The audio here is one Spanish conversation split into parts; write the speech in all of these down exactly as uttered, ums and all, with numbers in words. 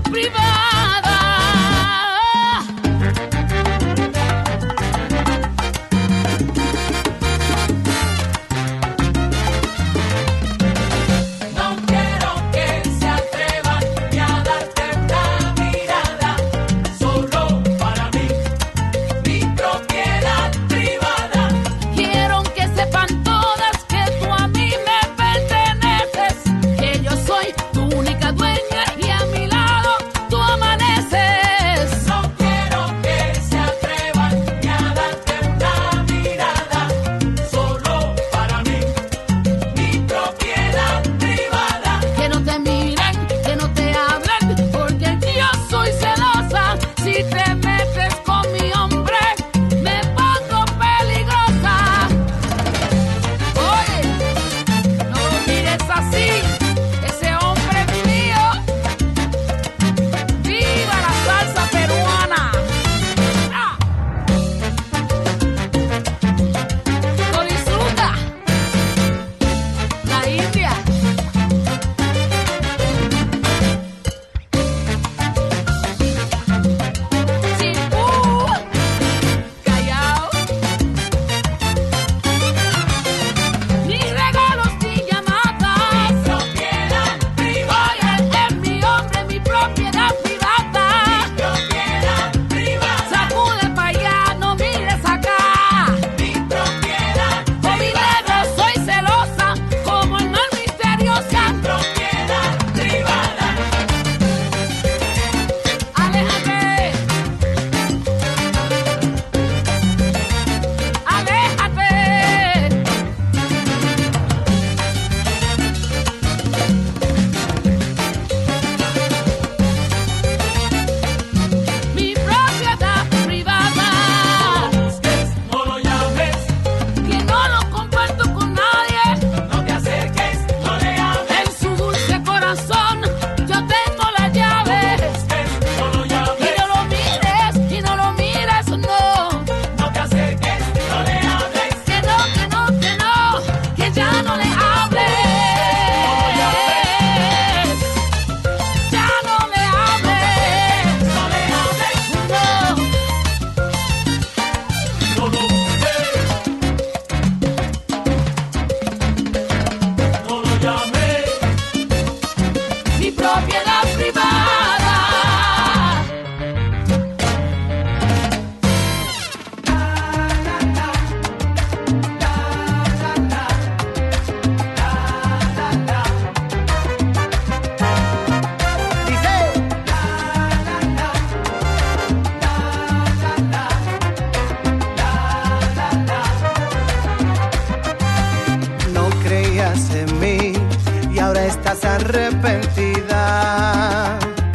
arrepentida.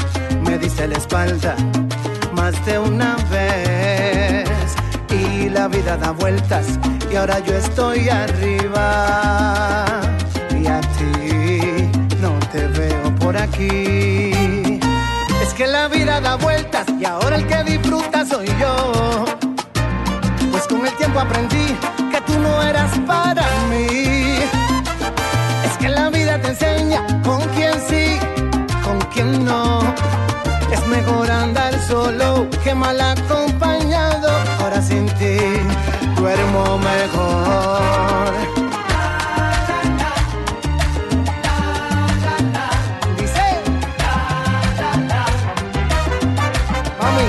Me diste la espalda más de una vez y la vida da vueltas y ahora yo estoy arriba y a ti no te veo por aquí. Es que la vida da vueltas y ahora el que disfruta soy yo, pues con el tiempo aprendí que tú no eras para mí. Es que la vida te enseña con quién sí, con quién no. Es mejor andar solo que mal acompañado. Ahora sin ti duermo mejor. Dice mami.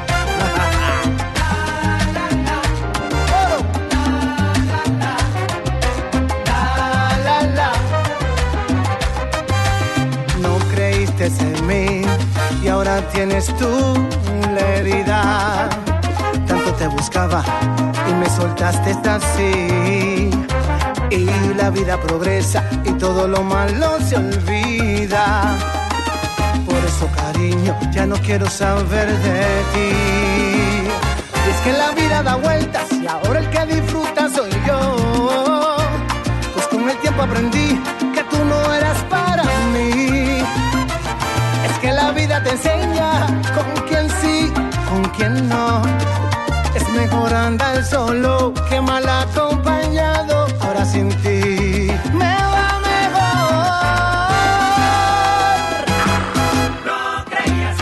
No creíste en mí y ahora tienes tú la herida. Tanto te buscaba y me soltaste así. Y la vida progresa y todo lo malo se olvida. Por eso, cariño, ya no quiero saber de ti. Y es que la vida da vueltas y ahora el que disfruta soy yo, pues con el tiempo aprendí que tú no eras para mí. Es que la vida te enseña con quién sí, con quién no. Es mejor andar solo que mal acompañado. Ahora sin ti me va mejor. No creías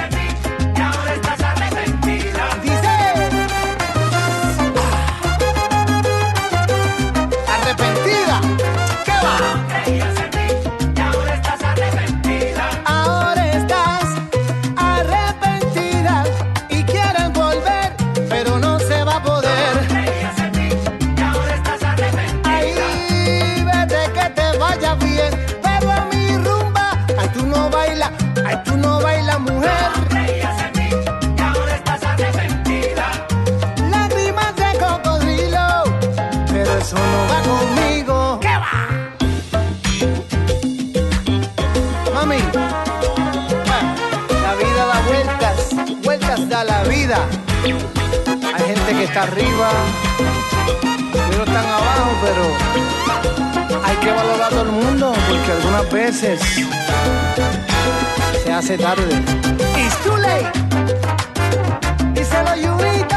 bailas, ay, tú no bailas, mujer. Creías en mí y ahora estás arrepentida. Lágrimas de cocodrilo, pero eso no va conmigo. ¿Qué va? Mami, la vida da vueltas, vueltas da la vida. Hay gente que está arriba, otros están abajo, pero hay que valorar a todo el mundo, porque algunas veces se hace tarde. It's too late. Díselo, Junito.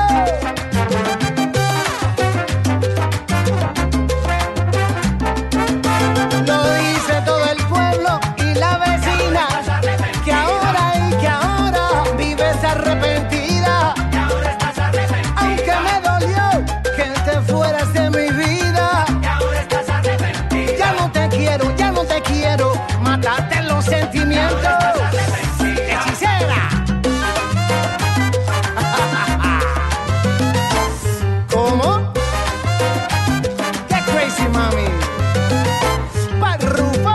Lo dice todo el pueblo y la vecina, que ahora y que ahora vives arrepentida. Y ahora estás arrepentida. Aunque me dolió que te fueras de mi vida. Y ahora estás arrepentida. Ya no te quiero, ya no te quiero. Mataste los sentimientos. Hechicera. ¿Cómo? Qué crazy, mami. Parrufo.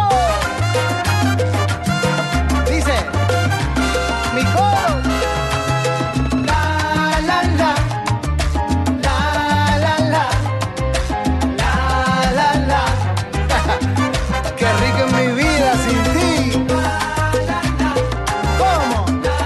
Dice mi coro. La la la. La la la. La la la. Qué rico es mi vida sin ti. ¿Cómo?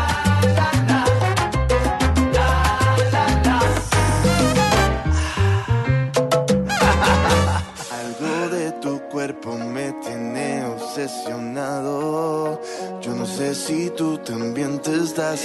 Algo de tu cuerpo me tiene obsesionado. Yo no sé si tú también te estás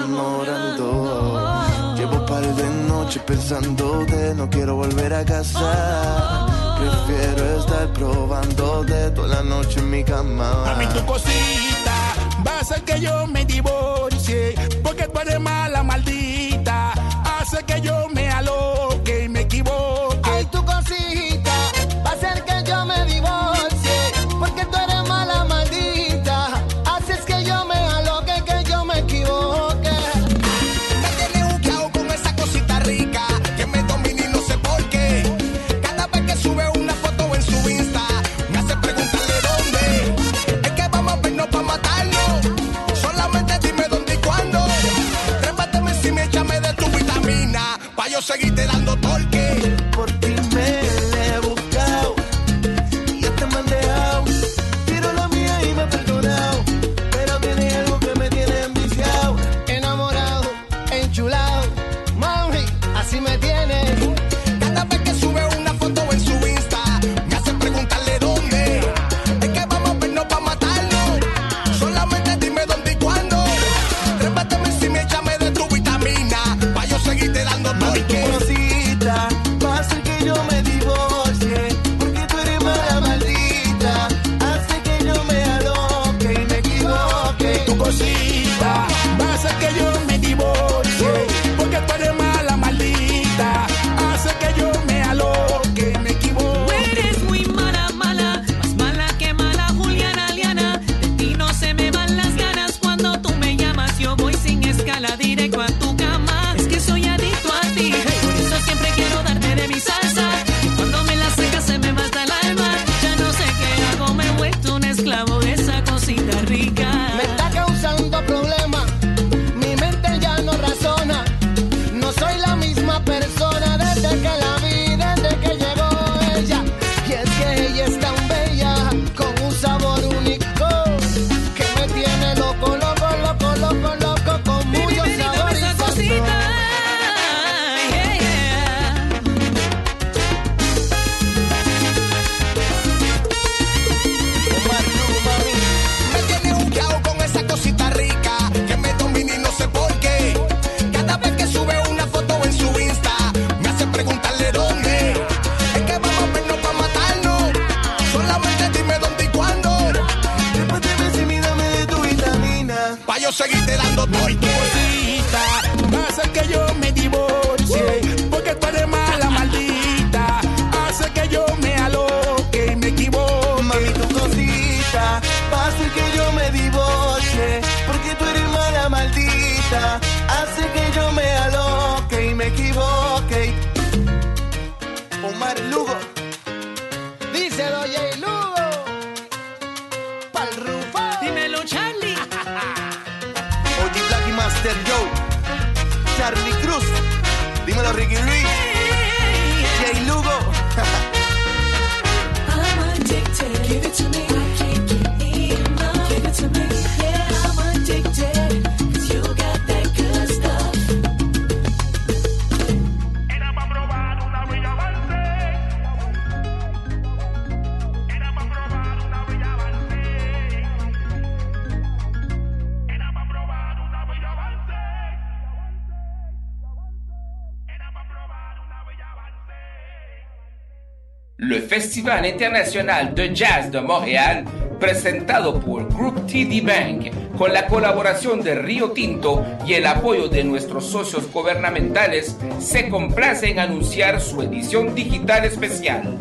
enamorando. Llevo par de noches pensándote, no quiero volver a casa. Prefiero estar probándote toda la noche en mi cama. A mí tu cosita va a hacer que yo me divorcie, porque tú eres mala, maldita. Hace que yo me aloque y me equivoque. Ay, tu cosita va a hacer que yo me divorcie, porque tú eres mala, maldita. Haces que yo me aloque, que yo me equivoque. Me tiene buqueado con esa cosita rica que me domina y no sé por qué. Cada vez que sube una foto en su Insta, me hace preguntarle dónde. Es que vamos a vernos pa' matarnos. Solamente dime dónde y cuándo. Trépateme encima y échame de tu vitamina, pa' yo seguirte dando torque. Por ti me la he buscado y hasta me han dejado. Tiro la mía y me he perdonado, pero tiene algo que me tiene enviciado. Enamorado, enchulado, mami, así me tienes. Cada vez que sube una foto en su Insta, me hace preguntarle dónde. Es que vamos a vernos pa' matarnos. Solamente dime dónde y cuándo. Trépateme encima y échame de tu vitamina, pa' yo seguirte dando Mami, tu torque. cosita va a hacer que yo me divorcie, porque tú eres mala, maldita. Hace que yo me aloque y me equivoque. Tu cosita va a hacer que yo me divorcie, porque tú eres mala, maldita. Hace que yo me aloque y me equivoque. Eres muy mala, mala, más mala que mala Juliana Liana. De ti no se me van las ganas cuando tú me llamas. Yo voy sin escala directo a tu cama. Es que soy adicto a ti, por eso siempre quiero darte de mi salsa. Y cuando me la secas se me mata el alma. Ya no sé qué hago, me he vuelto un esclavo de esa cosita rica. Me está causando problemas, mi mente ya no razona. No soy la misma persona desde que la vi, desde que llegó ella. Y es que ella es tan bella, con un sabor único, que me tiene loco, loco, loco, loco, loco, con Baby, mucho baby, sabor dame y esa sazón. cosita. Yeah, yeah. Omar, no, mami. Me tiene buqueado con esa cosita rica que me domina y no sé por qué. Cada vez que sube una foto en su Insta, me hace preguntarle dónde. Es que vamos a vernos pa' matarnos. Solamente dime dónde y cuándo, Trépateme encima y dame de tu vitamina. pa' yo seguirte dando torque. Cosita va a hacer que yo me divorcie, porque tú eres mala, maldita. Hace que yo me aloque y me equivoque. Mami, tu cosita va a hacer que yo me divorcie, porque tú eres mala, maldita. Hace que yo me aloque y me equivoque. Omar Lugo. Díselo, J. Lugo. Pa'l Rufo. Dímelo, Charlie. Mister Joe, Charlie Cruz, dímelo Ricky Luis, Jay Lugo. I'm addicted. Give it to me. I can't get enough. Give it to me. Yeah, I'm addicted. 'Cause you got that good stuff. Era pa' probar una bella avance. Era pa' probar una bella avance. Era pa' probar una bella avance. Era pa' probar una bella avance. Le Festival International de Jazz de Montréal, presentado por Group T D Bank, con la colaboración de Río Tinto y el apoyo de nuestros socios gubernamentales, se complace en anunciar su edición digital especial.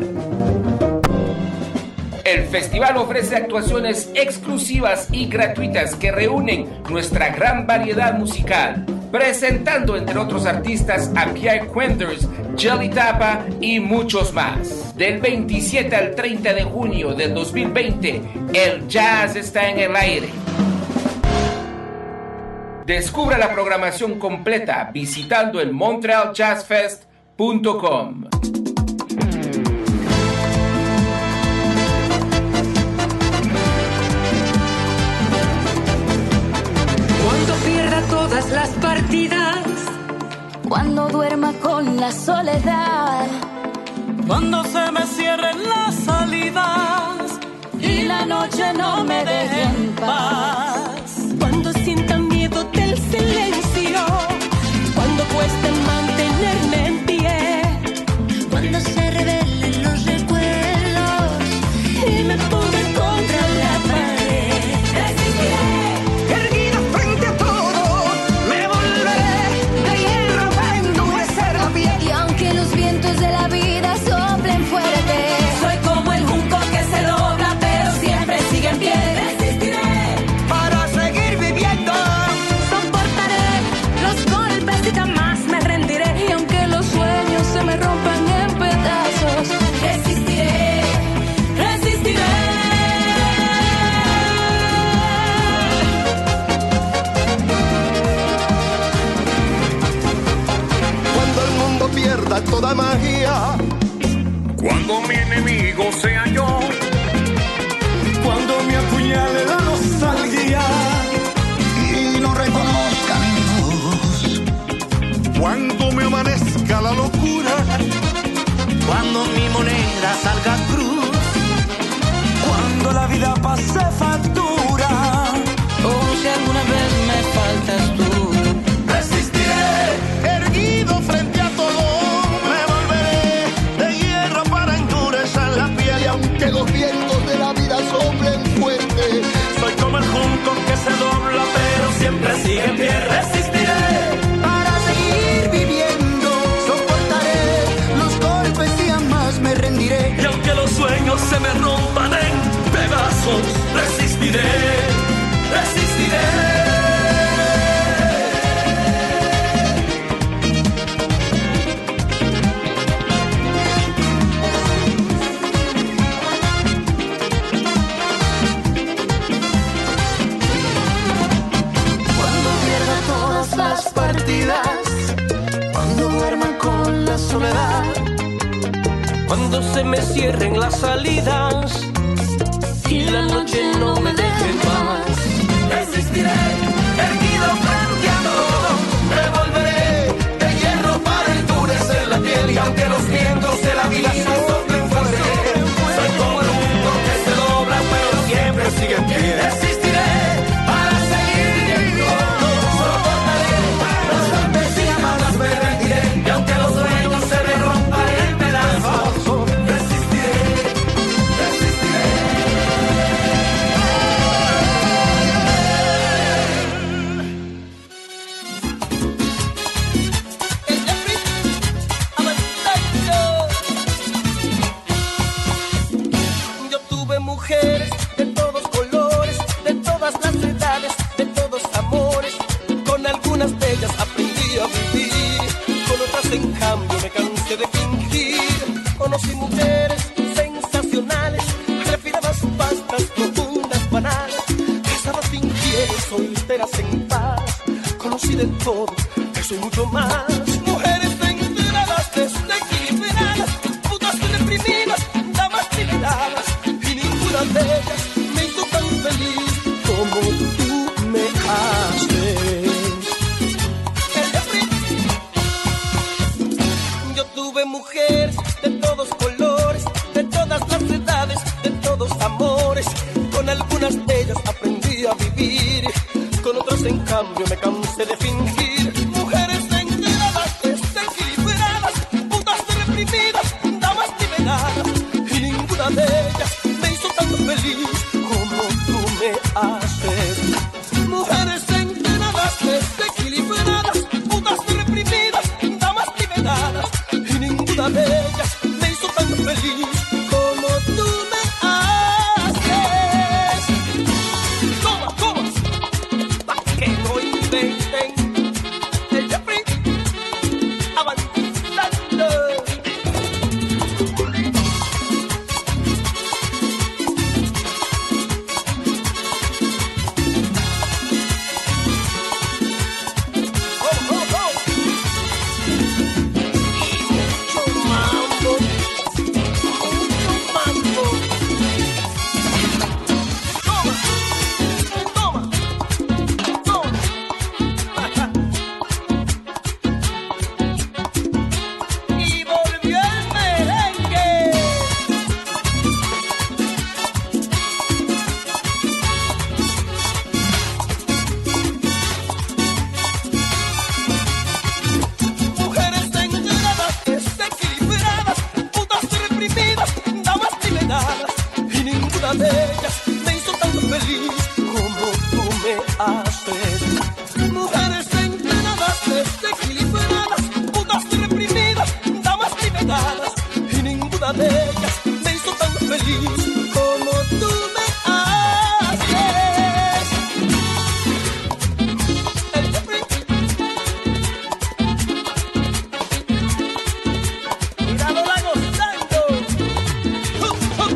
El festival ofrece actuaciones exclusivas y gratuitas que reúnen nuestra gran variedad musical, presentando entre otros artistas a Pierre Quenders, Jelly Tapa y muchos más. Del veintisiete al treinta de junio del dos mil veinte, el jazz está en el aire. Descubra la programación completa visitando el montreal jazz fest punto com. Cuando pierda todas las partidas, Cuando duerma con la soledad cuando se me cierren las salidas y la noche no me deje en paz. cuando sienta miedo del silencio, cuando cueste mantenerme en pie, Cuando se revelen los recuerdos y me ponga contra la pared. Resistiré, erguida frente a todo, me volveré de hierro para endurecer la piel. y aunque los vientos de la vida soplen fuerte, Soy como el junco que se dobla pero siempre sigue en pie. Resistiré para seguir viviendo, soportaré los golpes y jamás me rendiré. Y aunque los sueños se me rompan en pedazos, resistiré, resistiré. Cuando el mundo pierda toda magia, Cuando mi enemigo sea yo, cuando me apuñale la nostalgia y no reconozca mi voz, cuando me amanezca la locura, cuando mi moneda salga cruz, cuando la vida pase factura, O si alguna vez me faltas tú, resistiré, erguido frente a todo, me volveré de hierro para endurecer la piel y aunque los vientos de la vida soplen fuerte, soy como el junco que se dobla pero siempre sigue en pie. Resistiré para seguir viviendo, soportaré los golpes y jamás me rendiré. Y aunque los sueños se me rompan en pedazos, resistiré, resistiré. Cuando pierda todas las partidas, cuando duerma con la soledad, cuando se me cierren las salidas y la noche no me deje en paz. resistiré, erguido frente a todo, me volveré de hierro para endurecer la piel y aunque los vientos de la vida soplen fuerte, soy como el mundo que se dobla pero siempre sigue en pie. Resistiré para seguir viviendo, soportaré los golpes y jamás me rendiré y aunque los sueños se me rompan en pedazos, resistiré, resistiré. Yo tuve mujeres de todos colores, de todas las edades, de todos amores. Con algunas de ellas aprendí a vivir, con otras en cambio me cansé de fingir. Conocí mujeres sensacionales, refinadas, vastas, profundas, banales, casadas, fingieron, solteras en paz. Con manos y de todo, eso y mucho más. Mujeres enteradas, desequilibradas, putas reprimidas, damas liberadas, y ninguna de ellas me hizo tan feliz como tú me haces. Yo tuve mujeres de todos colores, de todas las edades, de todos amores. Con algunas de ellas aprendí a vivir, con otras en cambio me cansé de fingir. Mujeres enteradas, desequilibradas, putas reprimidas, damas liberadas, y ninguna de ellas me hizo tan feliz como tú me haces. Mujeres enteradas, desequilibradas, putas reprimidas, damas liberadas, y ninguna de ellas me hizo tan feliz como tú me haces. Toma, toma, pa' que no inventen. El Jeffrey avanzando. Oh, oh, oh. Mucho mambo, mucho mambo. Toma, toma, toma. Y volvió el merengue. Mujeres enteradas, desequilibradas, putas reprimidas, damas liberadas, y ninguna de ellas me hizo tan feliz como tú me haces. Mujeres enteradas, desequilibradas, putas reprimidas, damas liberadas, y ninguna de ellas me hizo tan feliz como tú me haces. El Jeffrey. Míralo la gozando. Uh, uh.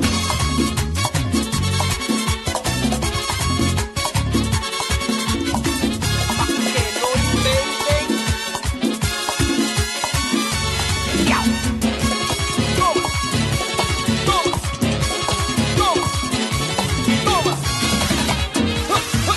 Pa' que no inventen. Ya. Toma, toma, toma, toma. Uh, uh.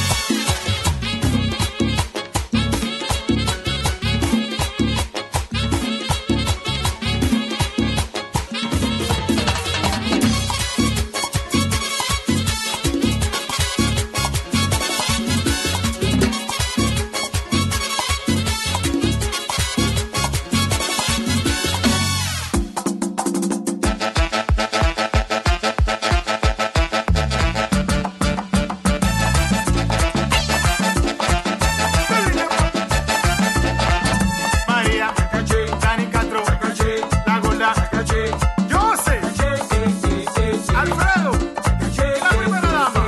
María, Dani Castro, La Gorda, José, Alfredo, la primera dama.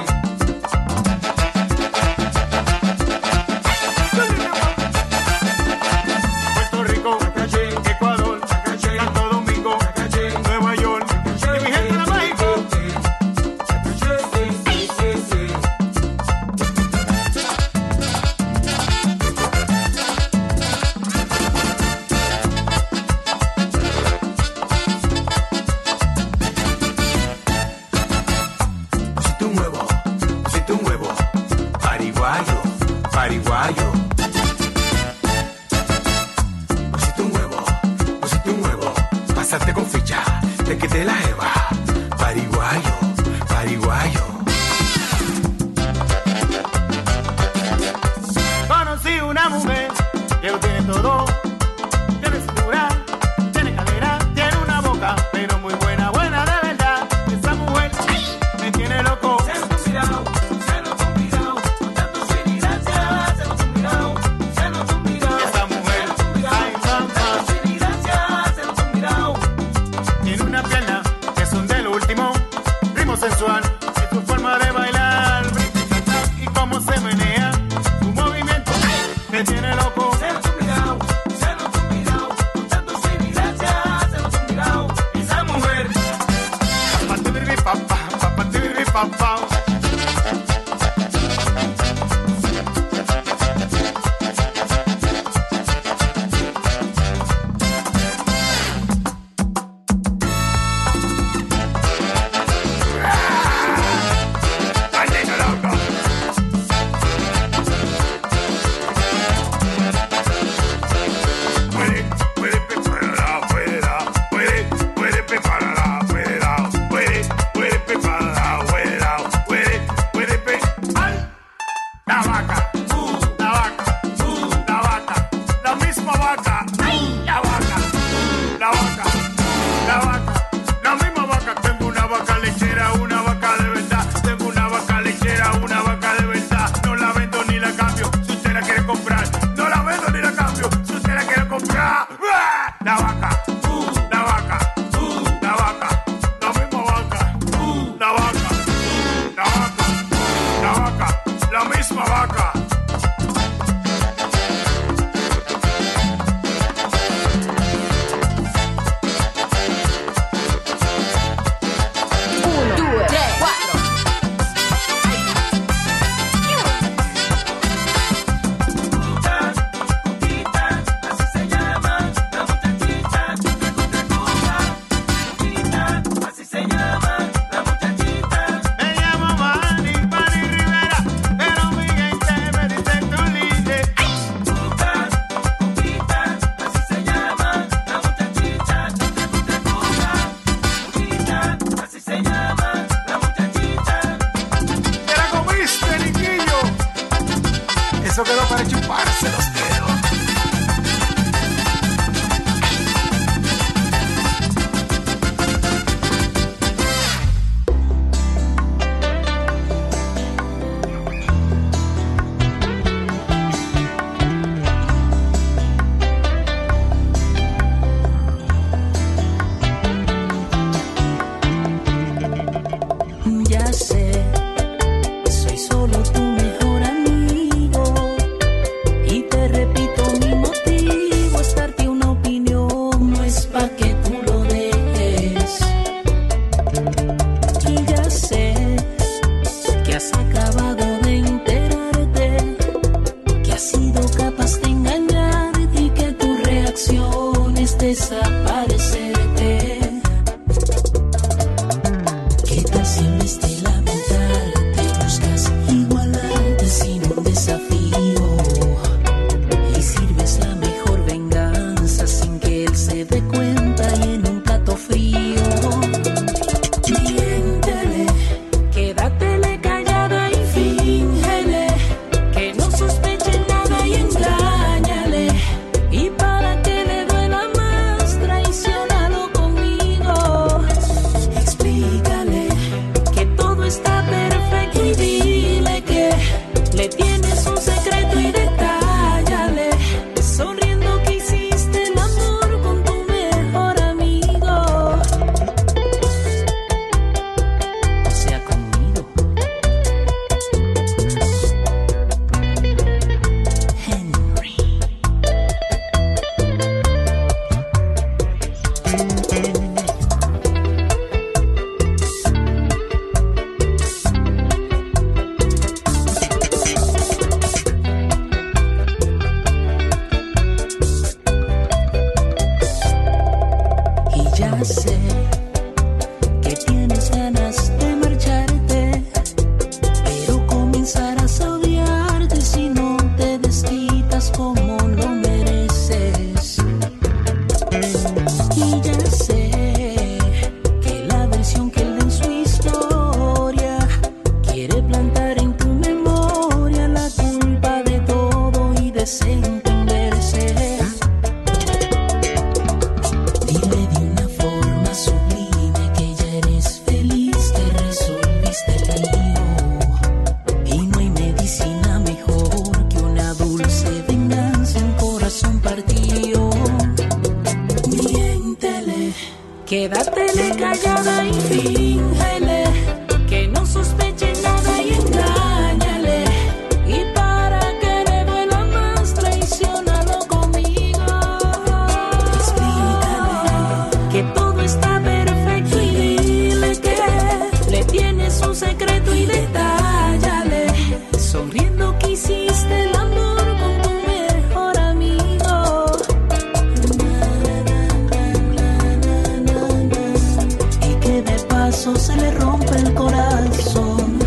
Puerto Rico, Ecuador, Santo Domingo, Nueva York, y mi gente de México. Pusiste un huevo, pusiste un huevo, pariguayo, pariguayo. Pusiste un huevo, pusiste un huevo, pasaste con ficha, te quité la jeva, pariguayo, pariguayo. Conocí una mujer que lo tiene todo. Tiene cintura, tiene cadera, tiene una boca, pero muy buena, buena de verdad. Esa mujer me tiene loco. Se lo he mirado, se lo he mirado, con tanto sin gracia, se lo he mirado. La vaca, la vaca, la vaca, la misma vaca. La vaca, la vaca, la vaca, la misma vaca. Tengo una vaca lechera, una vaca de verdad. Tengo una vaca lechera, una vaca de verdad. No la vendo ni la cambio, si usted la quiere comprar. No la vendo ni la cambio, si usted la quiere comprar. La vaca, la vaca, la vaca, la misma vaca. La vaca, la vaca, la vaca, la misma vaca. Me llamo Manny, Manny Rivera, pero mi gente me dice Tulinde. ¿Te la comiste, Niquillo? Eso quedó para chuparse los dedos. Ya sé, soy solo tu mejor amigo. Y te repito mi motivo, es darte una opinión, no es pa' que tú lo dejes. Y ya sé que has acabado de enterarte, que has sido capaz de engañarte y que tu reacción es desaparecerte. ¿Qué tal si en vez de lamentarte buscas igualarte sin un desafío? Y sirves la mejor venganza sin que él se dé cuenta y en un plato frío. Miéntele, quédatele callada y fíngele que no sospeche nada y engáñale. Y para que le duela más, traiciónalo conmigo. Explícale que todo está perfecto y dile que le tienes un secreto y detállale, sonriendo que hiciste el amor con tu mejor amigo. O sea, conmigo. Henry. Y ya sé que tienes ganas de marcharte, pero comenzarás a odiarte si no te desquitas como lo mereces. Y ya sé que la versión que él da en su historia quiere plantar en tu memoria la culpa de todo y desentenderse. Dile de una forma sublime que ya eres feliz, que resolviste el lío. Y no hay medicina mejor que una dulce venganza, un corazón partido. Miéntele, quédatele callada y fíngele que no sospeche nada y engáñale. Y para que le duela más, traiciónalo conmigo. Explícale que todo está perfecto y dile que le tienes un secreto y detállale, sonriendo que hiciste el amor con tu mejor amigo. Y que de paso se le rompe el corazón.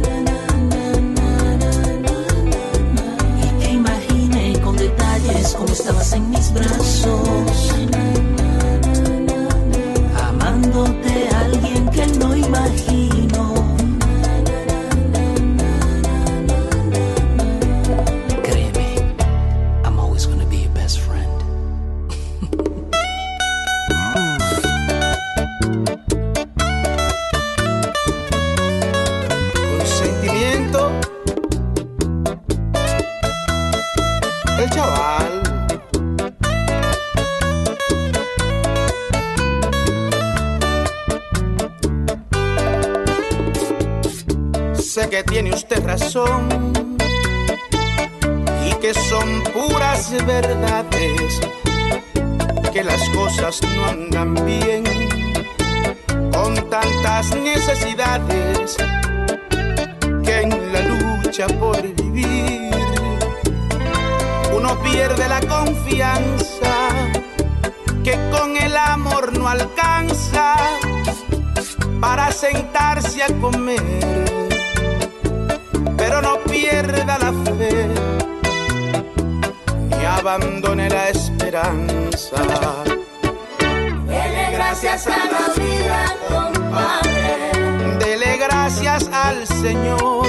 Y que imagine con detalles cómo estabas en mis brazos, amándote a alguien que él no imaginó. chaval. Sé que tiene usted razón y que son puras verdades, que las cosas no andan bien con tantas necesidades, que en la lucha por vivir uno pierde la confianza, que con el amor no alcanza para sentarse a comer. Pero no pierda la fe ni abandone la esperanza. Dele gracias a la vida, compadre. Dele gracias al Señor.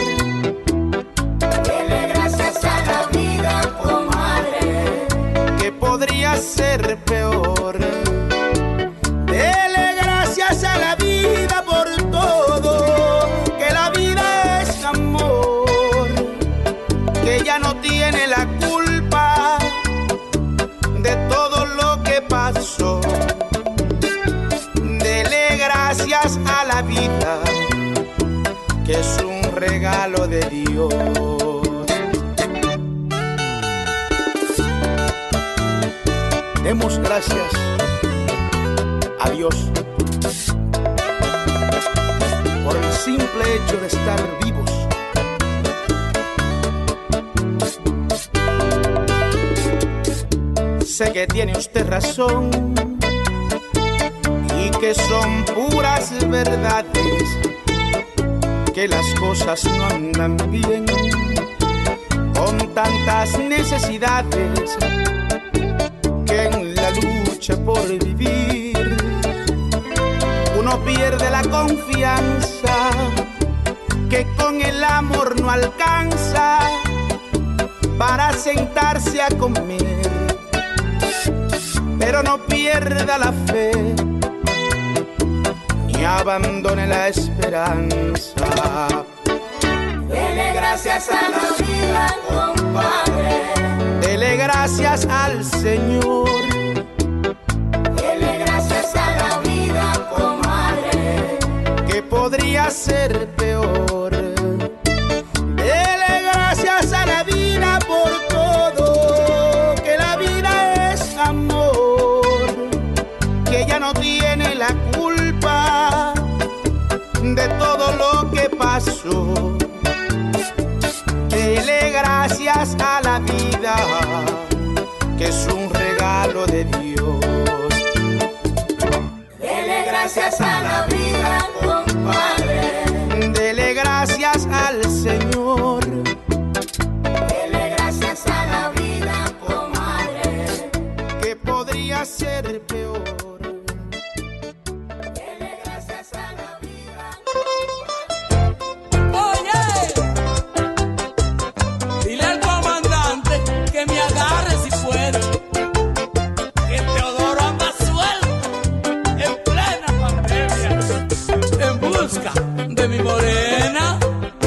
Dele gracias a la vida, comadre. Que podría ser peor. Dele gracias a la vida por todo, que la vida es amor, que ella no tiene la culpa de todo lo que pasó. Dele gracias a la vida, que es un regalo de Dios. Demos gracias a Dios por el simple hecho de estar vivos. Sé que tiene usted razón y que son puras verdades, que las cosas no andan bien con tantas necesidades, que en la lucha por vivir uno pierde la confianza, que con el amor no alcanza para sentarse a comer. Pero no pierda la fe ni abandone la esperanza. Dele gracias a la vida, compadre. Dele gracias al Señor. Dele gracias a la vida, comadre. Que podría ser peor. Dele gracias a la vida por todo, que la vida es amor, que ella no tiene la culpa de todo lo que pasó. Dele gracias a la vida, que es un regalo de Dios. Dele gracias a la vida, compadre. Dele gracias al Señor. Dele gracias a la vida, comadre. Que podría ser peor. Dele gracias a la vida. Oye, dile al comandante que me agarre si puede, que Teodoro anda suelto en plena pandemia, en busca de mi morena.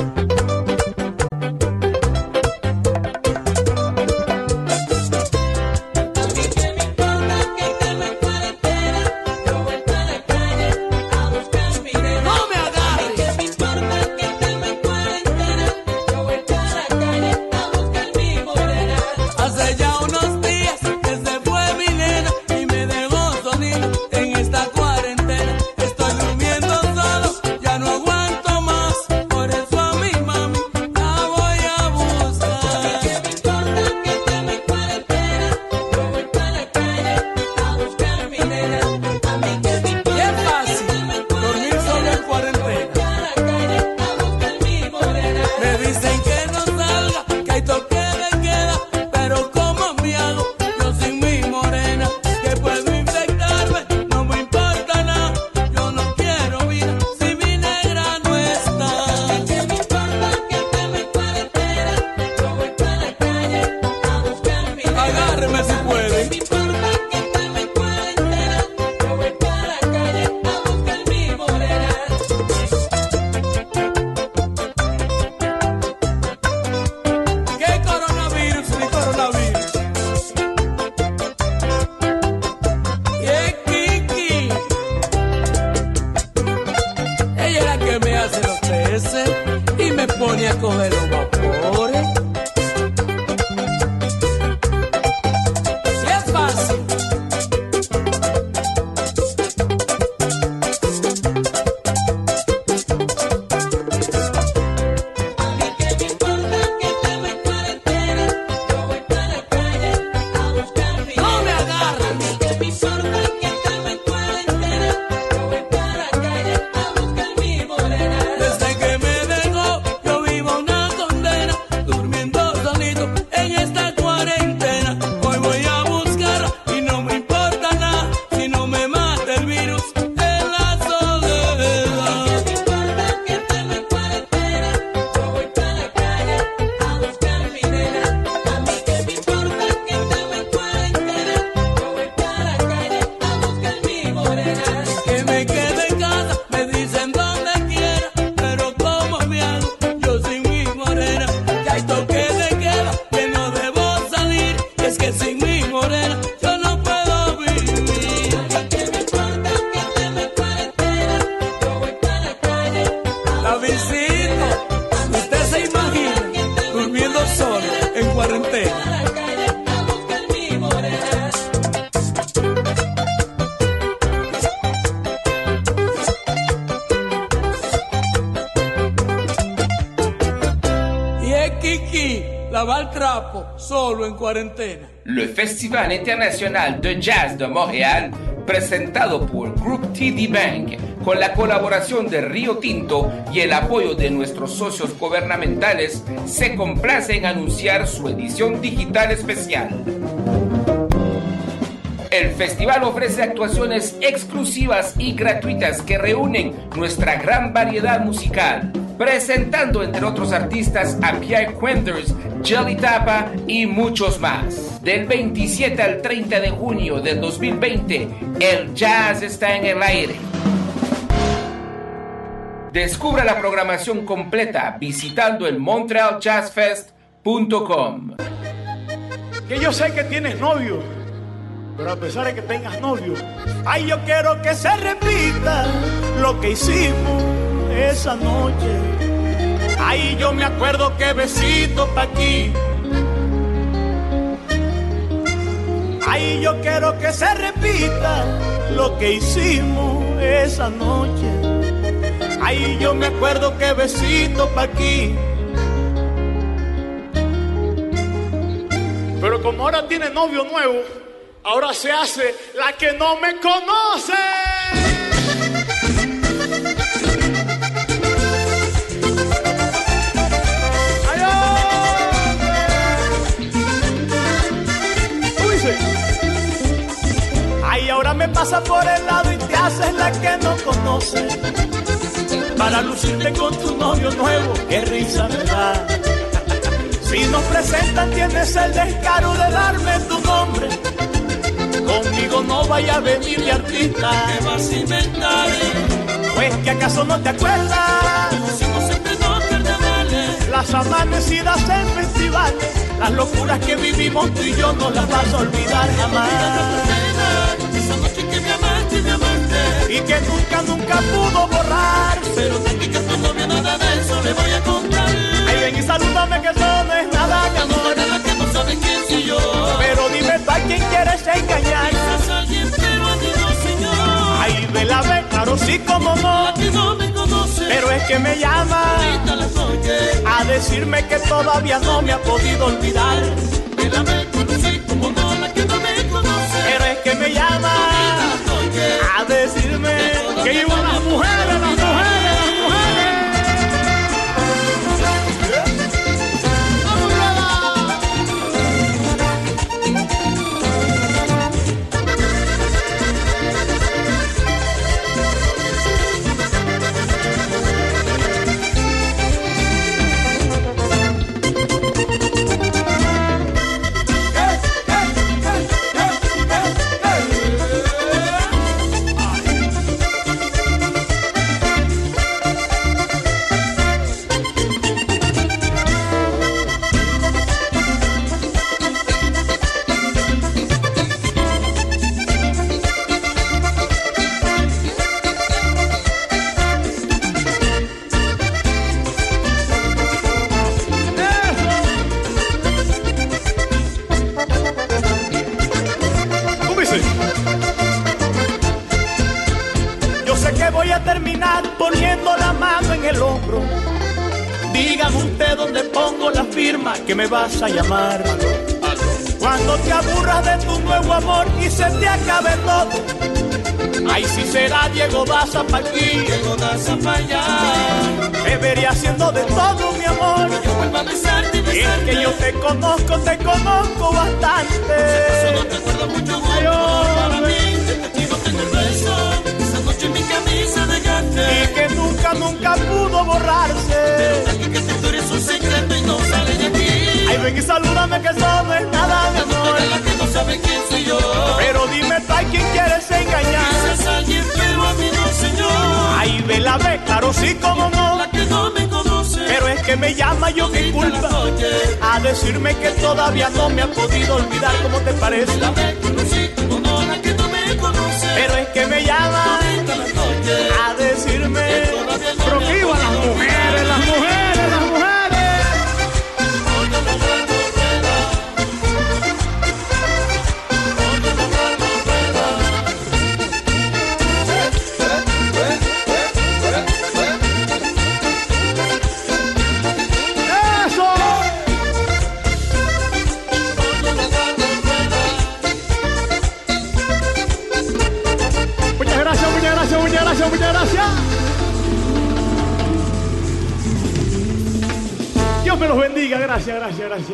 No me agarres. Hace ya unos días que se fue mi nena y me dejó solito en esta cuarentena. Estoy durmiendo solo, ya no aguanto más. Por eso a mi mami la voy a buscar. ¿Qué me importa que esté en cuarentena? Yo voy para la calle a buscar a mi nena. A mí que me importa. Y es fácil dormir solo en cuarentena. Me dicen que no salga, que hay toque de queda, pero ¿cómo me hago yo sin mi morena? Que puedo infectarme, no me importa nada, yo no quiero vida si mi negra no está. ¿Qué me importa que esté en cuarentena? Yo voy para la calle a buscar a mi nena. Agárreme si puede. ¿Qué me importa que esté en cuarentena? Yo voy para la calle a buscar mi morena. ¿Qué cosa? cuarentena. Y es Kiki, lavar trapo, solo en cuarentena. Le Festival International de Jazz de Montréal, presentado por Group T D Bank, con la colaboración de Río Tinto y el apoyo de nuestros socios gubernamentales, se complace en anunciar su edición digital especial. El festival ofrece actuaciones exclusivas y gratuitas que reúnen nuestra gran variedad musical, presentando entre otros artistas a Pierre Quenders, Jelly Tapa y muchos más. Del veintisiete al treinta de junio del dos mil veinte, el jazz está en el aire. Descubra la programación completa visitando el montreal jazz fest punto com. Que yo sé que tienes novio, pero a pesar de que tengas novio, ay, yo quiero que se repita lo que hicimos esa noche. Ay, yo me acuerdo que besito pa' aquí. Ay, yo quiero que se repita lo que hicimos esa noche. Ay, yo me acuerdo que besito pa' aquí. Pero como ahora tiene novio nuevo, ahora se hace la que no me conoce. ¡Ay, hombre! Ay, ahora me pasa por el lado y te haces la que no conoce, para lucirte con tu novio nuevo. ¡Qué risa me da! Si nos presentan tienes el descaro de darme tu nombre. Conmigo no vaya a venir de artista. ¿Qué vas a inventar? Pues que acaso no te acuerdas. Hicimos siempre dos carnavales, las amanecidas en festivales, las locuras que vivimos tú y yo no las vas a olvidar jamás. esa noche que me amaste y me amaste, Y que nunca, nunca pudo borrar. pero de ti que tu novio nada de eso le voy a contar. Ay, ven y salúdame que eso no es nada, mi amor. La que no sabe quién soy yo, Pero dime tú a quién quieres engañar. quizás alguien pero a ti no, señor. Ay, vela, ve, claro, sí, como no. La que no me conoce, Pero es que me llama ahorita la oye. a decirme que todavía no me ha podido olvidar. Que la me conocí como no, la que no me conoce. Pero es que me llama a decirme que iban las mujeres, las mujeres, las mujeres. Yo sé que voy a terminar poniendo la mano en el hombro. Dígame usted dónde pongo la firma que me vas a llamar. Cuando te aburras de tu nuevo amor y se te acabe todo. Ay, si será Diego Daza pa' aquí, Diego Daza pa' allá. me vería haciendo de todo, mi amor. Yo vuelvo a besarte y Y es besarte. que yo te conozco, te conozco bastante. Solo te acuerdo mucho gusto, para mí. De ti no tengo el beso, esa noche en mi camisa dejaste. Y que nunca, nunca pudo borrarse. Pero alguien que tu historia es un secreto y no sale de aquí. Ay, ven y salúdame que eso no es nada, mi amor. La que no sabe quién soy yo, Pero dime tú a quién quieres engañar. quizás alguien pero a mí no, señor. Ay, vela, ve, claro, sí, como no. La que no me conoce, Pero es que me llama yo mi culpa a decirme que todavía no me ha podido olvidar. ¿Cómo te parece? la me conocí como no, la que no me conoce. Pero es que me llama Ahorita la noche, a decirme. todavía no Pero me que iban las mujeres, las mujeres, las mujeres. Oye, la rueda, rueda. los bendiga. Gracias, gracias, gracias.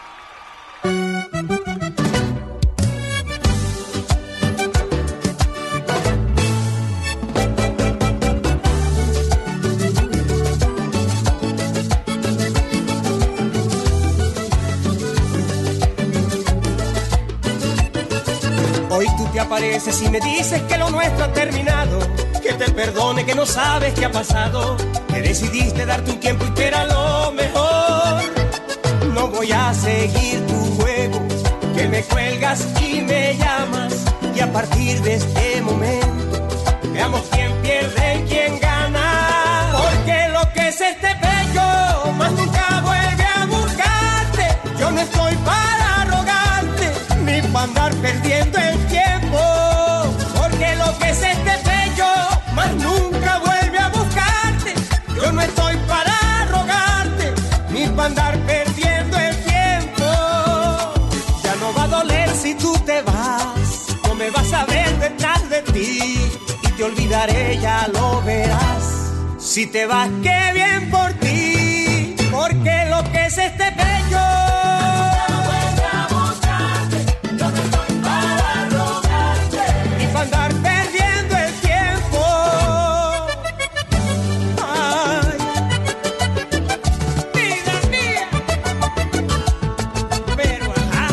Hoy tú te apareces y me dices que lo nuestro ha terminado, que te perdone, que no sabes qué ha pasado, que decidiste darte un tiempo y que era lo mejor. No voy a seguir tu juego, que me cuelgas y me llamas, y a partir de este momento veamos quién pierde y quién gana. Porque lo que es este bello más nunca vuelve a buscarte. Yo no estoy para rogarte ni para andar perdiendo el tiempo, porque lo que es este bello más nunca vuelve a buscarte. Yo no estoy para rogarte ni para andar perdiendo el tiempo. Ya no va a doler si tú te vas, no me vas a ver detrás de ti y te olvidaré, ya lo verás. Si te vas, qué bien por ti, porque lo que es este bello andar perdiendo el tiempo. Ay, vida mía. Pero ajá.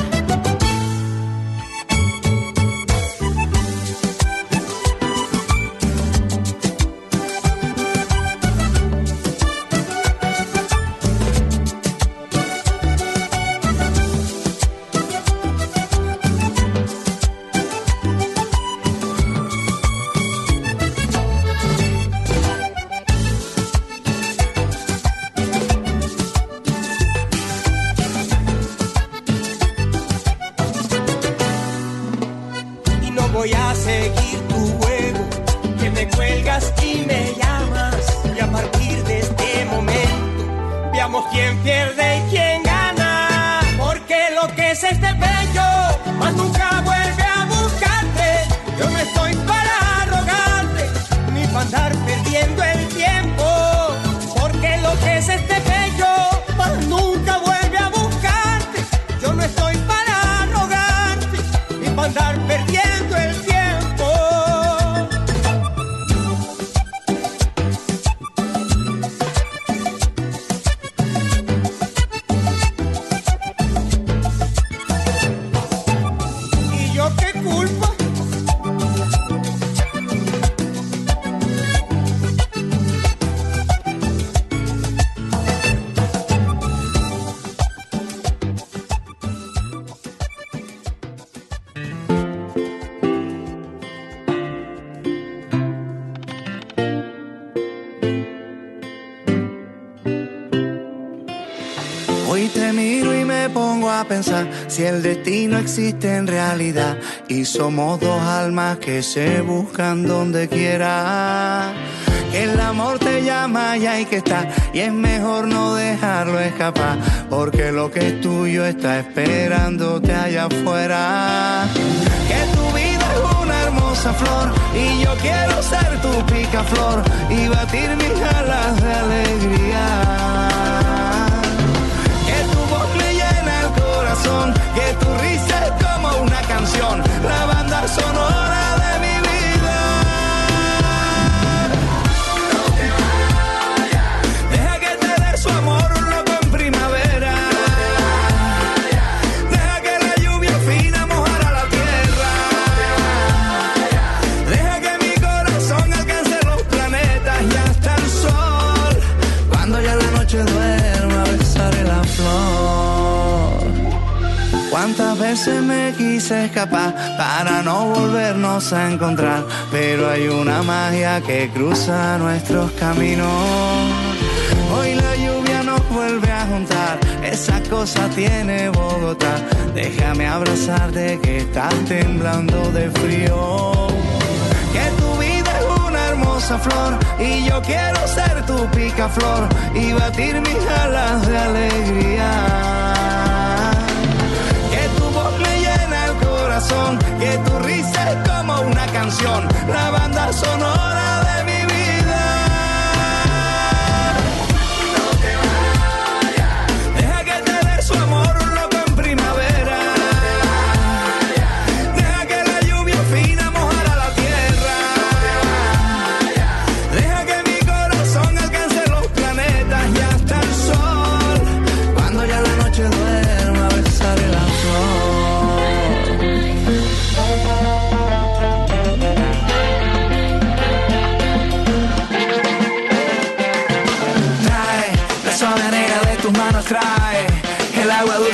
Voy a seguir tu juego, que me cuelgas y me llamas, y a partir de este momento veamos quién pierde y quién gana. Porque lo que es este bello más nunca vuelve a buscarte. Yo no estoy para rogarte ni para andar perdiendo el tiempo, porque lo que es este bello más nunca vuelve a buscarte. Yo no estoy para rogarte ni para andar perdiendo el tiempo. ¿Y yo qué culpa? Hoy te miro y me pongo a pensar si el destino existe en realidad y somos dos almas que se buscan donde quiera. Que el amor te llama y hay que estar y es mejor no dejarlo escapar, porque lo que es tuyo está esperándote allá afuera. Que tu vida es una hermosa flor y yo quiero ser tu picaflor y batir mis alas de alegría. Que tu risa es como una canción, la banda sonora de mi vida. No te vayas, deja que te dé su amor un loco en primavera. Deja que la lluvia fina mojara la tierra. Deja que mi corazón alcance los planetas y hasta el sol. Cuando ya la noche duerma besaré la flor. Cuántas veces me quise escapar para no volvernos a encontrar, pero hay una magia que cruza nuestros caminos. Hoy la lluvia nos vuelve a juntar, esa cosa tiene Bogotá. Déjame abrazarte que estás temblando de frío. Que tu vida es una hermosa flor y yo quiero ser tu picaflor y batir mis alas de alegría. Que tu risa es como una canción, la banda sonora de mi vida. No te vayas,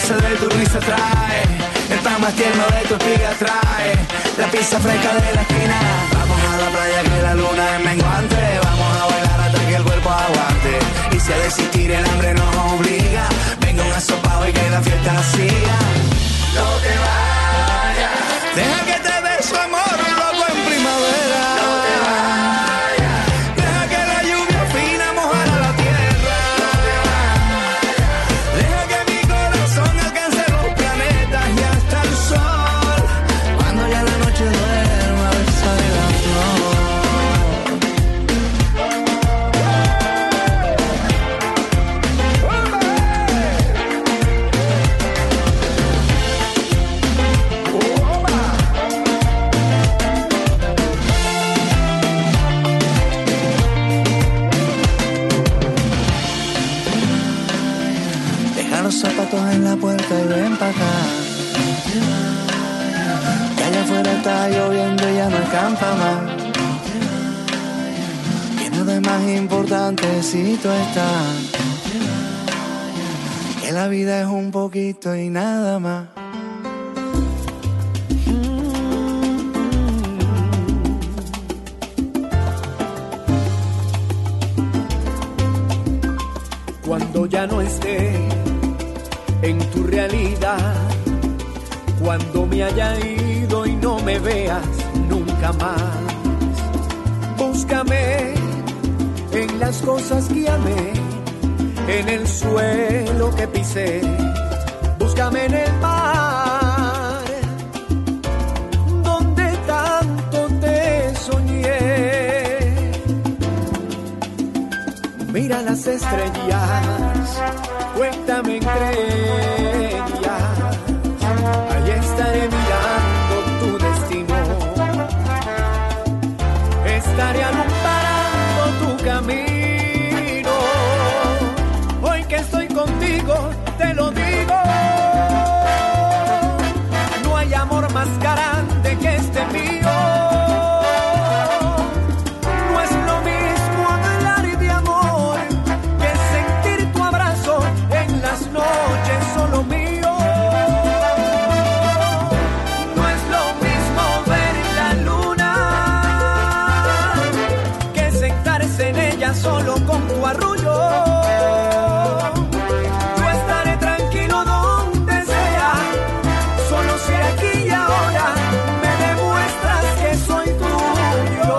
dulce de tu risa trae, el pan más tierno de tu espiga trae, la pizza fresca de la esquina. Vamos a la playa que la luna es menguante, vamos a bailar hasta que el cuerpo aguante. Y si a desistir el hambre nos obliga, venga un asopado y que la fiesta siga. No te vayas, deja que te dé su amor loco en primavera. No te vayas, deja que la lluvia fina mojara la tierra. No te vayas, deja que mi corazón alcance los planetas y hasta el sol. Cuando ya la noche duerma, besaré la flor. Los zapatos en la puerta y ven pa' acá. Que allá afuera está lloviendo y ya no escampa más. Que nada es más importante si tú estás. Que la vida es un poquito y nada más. Cuando ya no esté en tu realidad, cuando me haya ido y no me veas nunca más, búscame en las cosas que amé, en el suelo que pisé, búscame en el mar, donde tanto te soñé. Mira las estrellas, cuéntame entre ellas, ahí estaré mirando tu destino, estaré alumbrando tu camino. Hoy que estoy contigo, te lo digo, no hay amor más grande que este mío. Solo con tu arrullo, yo estaré tranquilo donde sea, solo si aquí y ahora me demuestras que soy tuyo.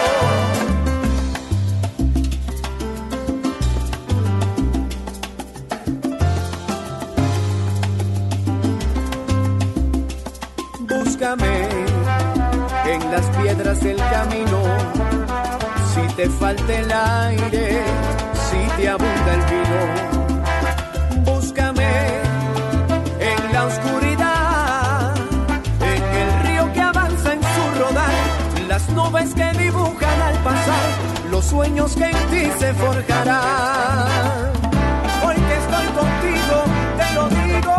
Búscame en las piedras del camino, si te falta el aire, si te abunda el vino. Búscame en la oscuridad, en el río que avanza en su rodar, las nubes que dibujan al pasar, los sueños que en ti se forjarán. Hoy que estoy contigo, te lo digo,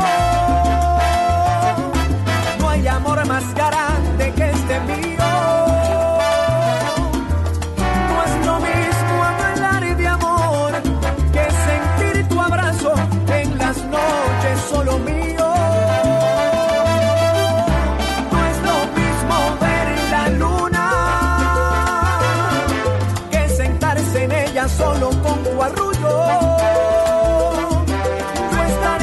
no hay amor más grande que este mío. Solo mío, no es lo mismo ver la luna que sentarse en ella solo con tu arrullo. Yo estaré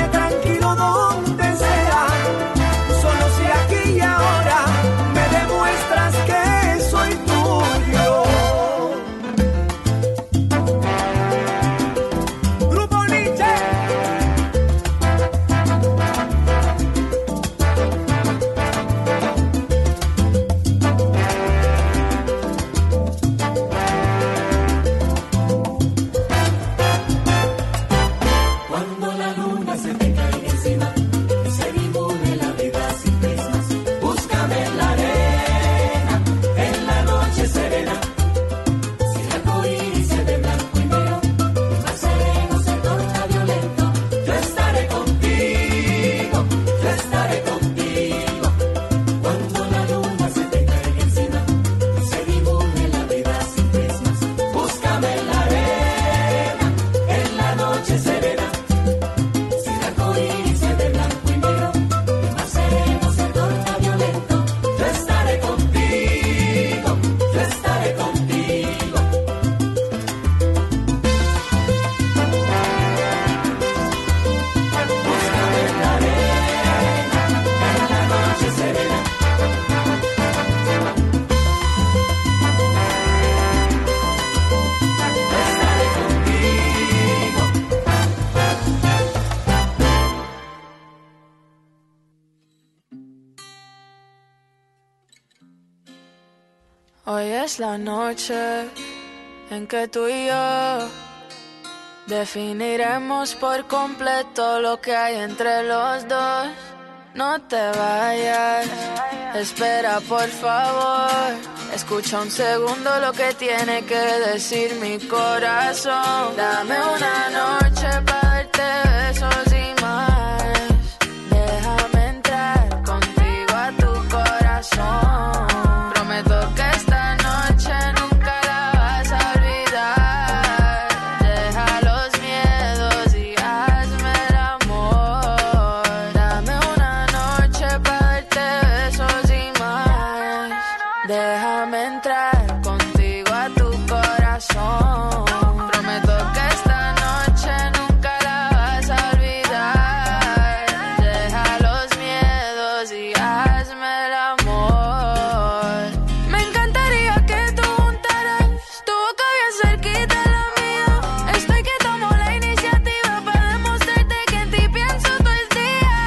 Hoy es la noche en que tú y yo definiremos por completo lo que hay entre los dos. No te vayas, espera por favor. Escucha un segundo lo que tiene que decir mi corazón. Dame una noche para darte besos y más. Déjame entrar contigo a tu corazón. Prometo que esta noche nunca la vas a olvidar. Deja los miedos y hazme el amor. Dame una noche para darte besos y más. Déjame entrar contigo a tu corazón. Prometo que esta noche nunca la vas a olvidar. Deja los miedos y hazme el amor. Me encantaría que tú juntaras tu boca bien cerquita de la mía. Estoy que tomo la iniciativa para demostrarte que en ti pienso todo el día.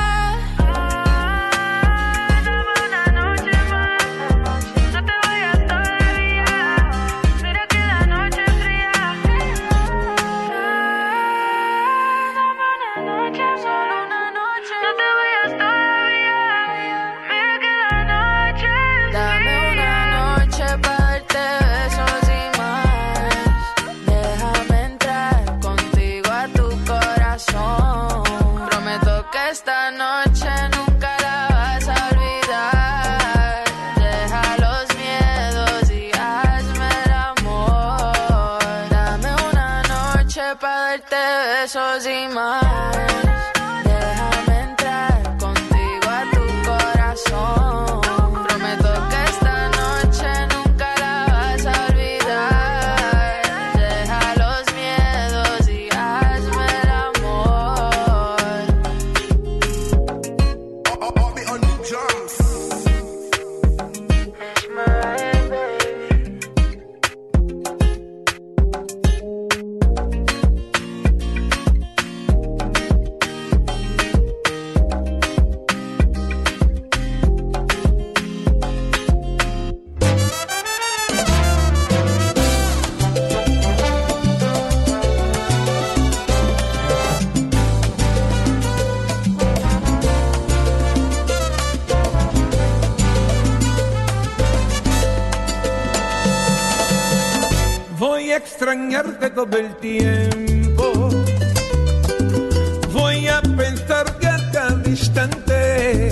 Dame una noche más, no te vayas todavía. Mira que la noche es fría. Dame una noche, solo una noche, no te vayas todavía. Mira que la noche es fría. Dame una noche para darte besos y más. Déjame entrar contigo a tu corazón. Prometo que esta noche nunca la vas a olvidar. Deja los miedos y hazme el amor. Dame una noche para darte besos y más. Déjame entrar contigo a tu corazón. Prometo que esta noche nunca la vas a olvidar. Deja los miedos y hazme el amor. Bobby on the drums. Voy a extrañarte todo el tiempo. Voy a pensar que a cada instante.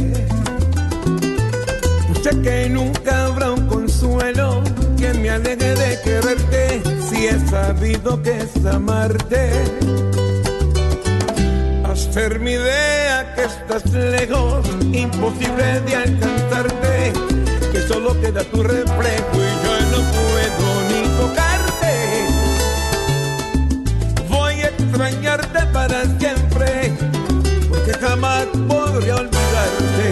Sé que nunca habrá un consuelo que me aleje de quererte. Si he sabido que es amarte. Hacer mi idea que estás lejos, imposible de alcanzarte. Que solo queda tu reflejo y yo no puedo ni tocarte. Voy a extrañarte para siempre, porque jamás podré olvidarte.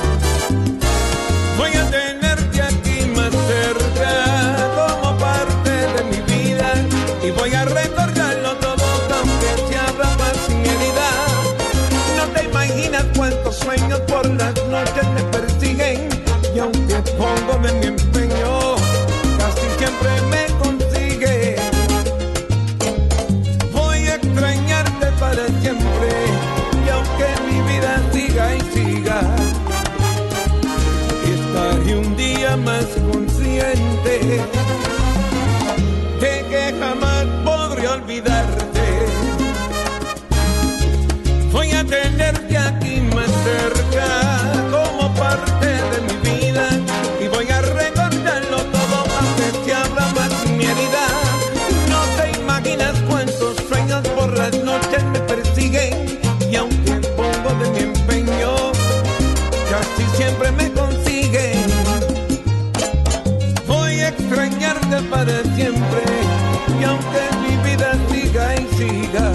Voy a tenerte aquí más cerca, como parte de mi vida, y voy a recordarlo todo, aunque se abra más mi herida. No te imaginas cuántos sueños por las noches me persiguen, y aunque pongo de mi empeño, casi siempre me consigue. Voy a extrañarte para siempre, y aunque mi vida siga y siga, estaré un día más consciente de que jamás podré olvidarte. Voy a tenerte aquí más cerca, como parte de mi vida, y voy a recordarlo todo, aunque se abra más mi herida. No te imaginas cuántos sueños por las noches me persiguen, y aunque pongo de mi empeño, casi siempre me consiguen. Voy a extrañarte para siempre, y aunque mi vida siga y siga,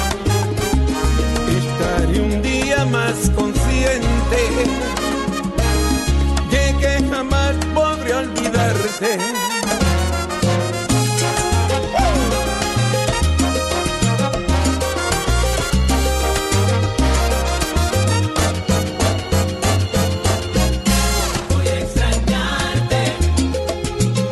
estaré un día más consciente de que jamás podré olvidarte. Voy a extrañarte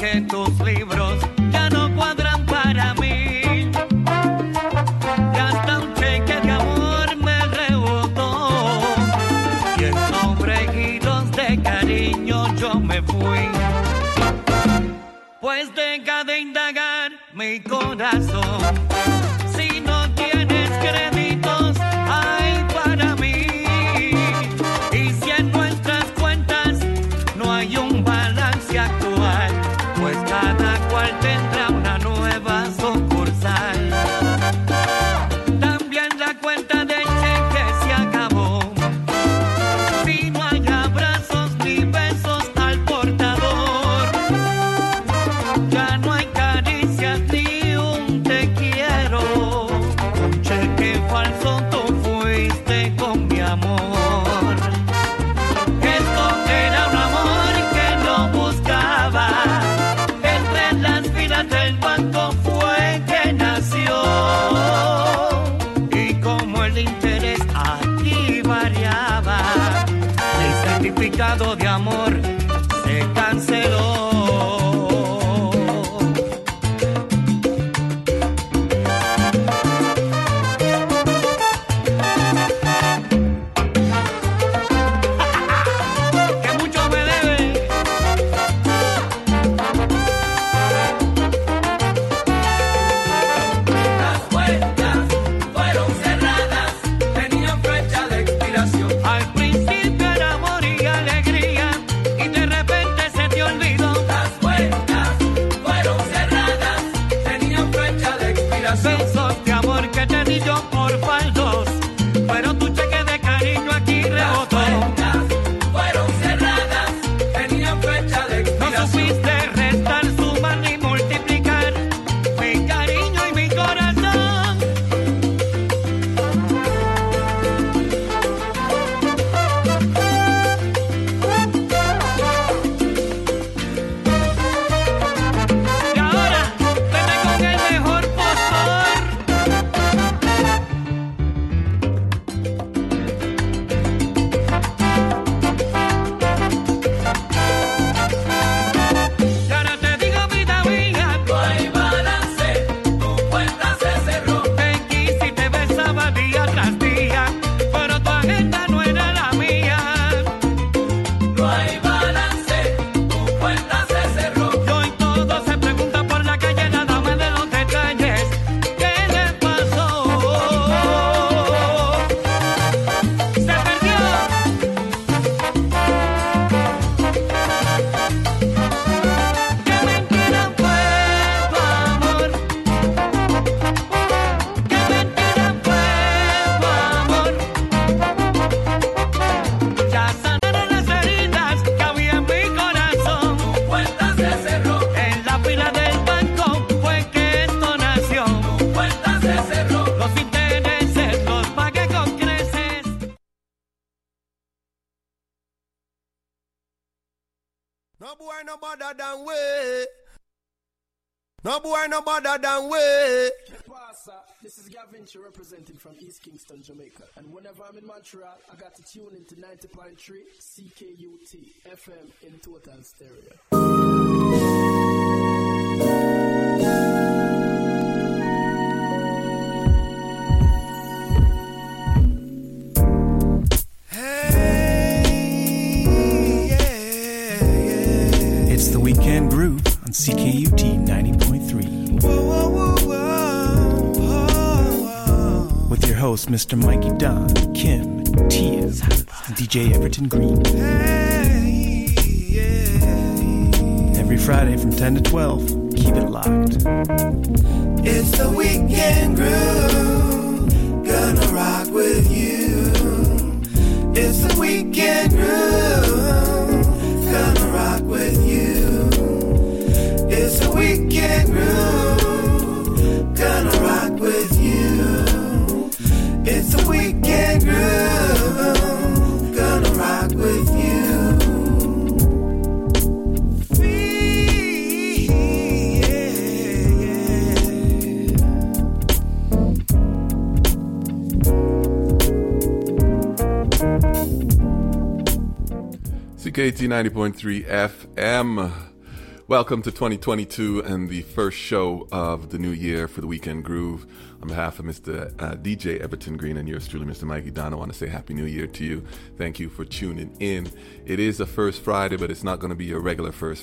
que tus libros ya no cuadran para mí. Y hasta un cheque de amor me rebotó. Y en sobre giros de cariño yo me fui. Pues deja de indagar mi corazón. Si no tienes créditos, hay para mí. Y si en nuestras cuentas no hay un balance actual, pues cada cual tendrá una nueva sucursal. También la cuenta de cheque se acabó. Si no hay abrazos ni besos al portador, ya no hay caricias ni un te quiero. Un cheque falso tú fuiste con mi amor. Esto era un amor que no buscaba. Entre las filas del banco fue que nació. Y como el interés aquí variaba, el certificado de amor se canceló. Que mucho me debe. Las puertas fueron cerradas, tenían fecha de expiración. Al principio era amor y alegría, y de repente se te olvidó. Las puertas fueron cerradas, tenían fecha de expiración. Besos de amor que te di yo por faldos, pero tu cheque de cariño aquí Las rebotó. puertas fueron cerradas, tenían fecha de No expiración. supiste restar, sumar ni multiplicar mi cariño y mi corazón. Y ahora vete con el mejor postor. Y ahora te digo, vida mía, No hay balance, tu cuenta se cerró. te quise y te besaba día tras día, pero tu agenda no era la mía. No hay balance, tu cuenta se cerró. Y hoy todo se pregunta por la calle, nada más de los detalles. ¿Qué le pasó? Se perdió. Qué mentira fue tu amor. Qué mentira fue tu amor. Ya sanaron las heridas que había en mi corazón. Tu cuenta se cerró, En la fila del banco fue que esto nació. tu cuenta se cerró. Los intereses los pagué con creces. No boy no better than we. No boy no better than we. This is Gavinci representing from East Kingston, Jamaica. And whenever I'm in Montreal, I got to tune into ninety point three C K U T F M in total stereo. It's the Weekend Groove on C K U T ninety point three. With your host, Mister Mikey Don, Kim, Tia, and D J Everton Green. Every Friday from ten to twelve, keep it locked. It's the weekend groove, gonna rock with you. It's the weekend groove, gonna rock with you. It's the weekend groove, gonna rock with you. It's the weekend groove, gonna rock with you. C K T ninety point three F M. Welcome to twenty twenty-two and the first show of the new year for the Weekend Groove. On behalf of Mister Uh, D J Everton Green and yours truly, Mister Mikey Don, I want to say Happy New Year to you. Thank you for tuning in. It is a first Friday, but it's not going to be your regular first